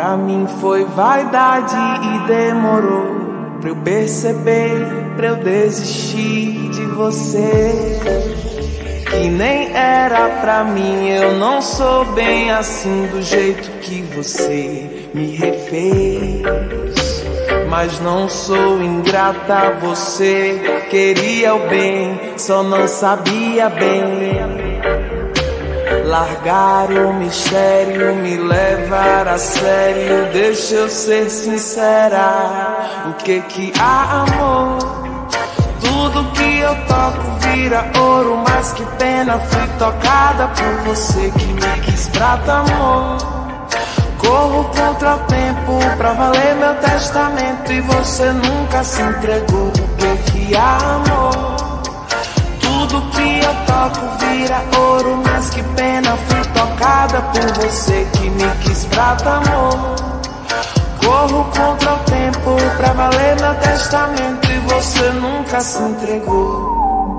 Pra mim foi vaidade e demorou pra eu perceber, pra eu desistir de você. Que nem era pra mim, eu não sou bem assim do jeito que você me refez. Mas não sou ingrata, você queria o bem, só não sabia bem. Largar o mistério, me levar a sério, deixa eu ser sincera. O que há, amor? Tudo que eu toco vira ouro, mas que pena, fui tocada por você que me quis prata, amor. Corro contra o tempo pra valer meu testamento e você nunca se entregou. O que há, amor? Tudo que eu toco vira ouro, mas que pena, fui tocada por você que me quis prata, amor. Corro contra o tempo pra valer meu testamento e você nunca se entregou.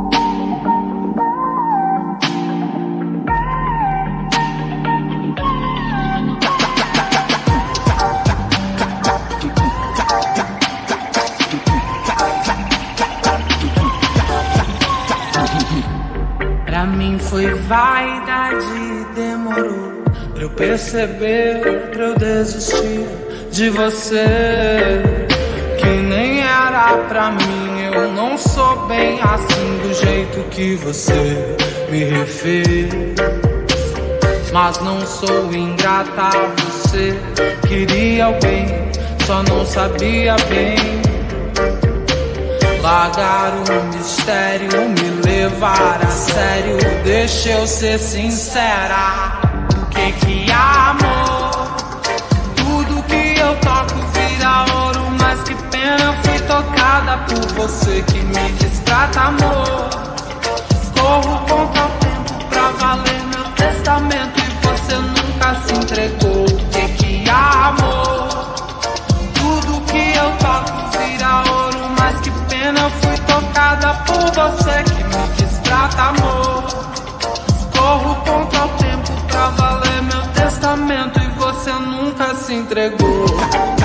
Pra mim foi vaidade, demorou pra eu perceber, pra eu desistir de você. Que nem era pra mim, eu não sou bem assim do jeito que você me refez. Mas não sou ingrata, você queria o bem, só não sabia bem. Largar o mistério, me levar a sério, deixa eu ser sincera. O que há, amor? Tudo que eu toco vira ouro, mas que pena, fui tocada por você que me destrata, amor. Corro contra o tempo pra valer meu testamento e você nunca se entregou. O que há, amor? Tudo que eu toco vira ouro, mas que pena, fui tocada por você que me destrata, amor. Corro contra o tempo pra valer meu testamento e você nunca se entregou.